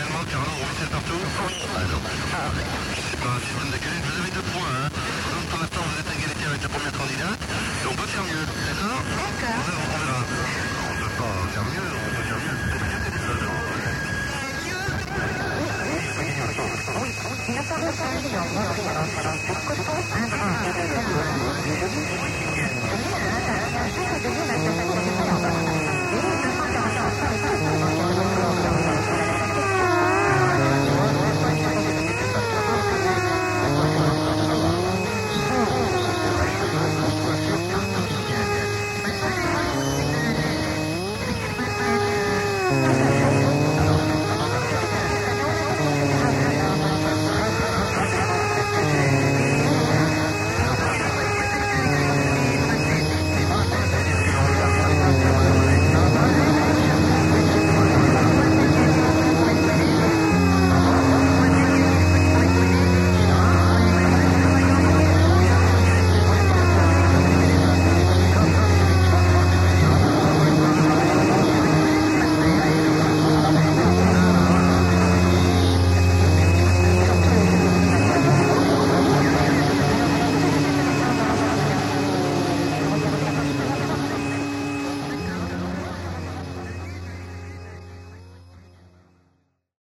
réellement, Carlo, on Michel partout? Oui. Ah non. C'est pas un système de calcul, vous avez 2 points, hein. Donc pour l'instant, vous êtes à égalité avec la première candidate, et on peut faire mieux, d'accord? D'accord. On verra. On peut pas faire mieux, on peut faire mieux. Oui,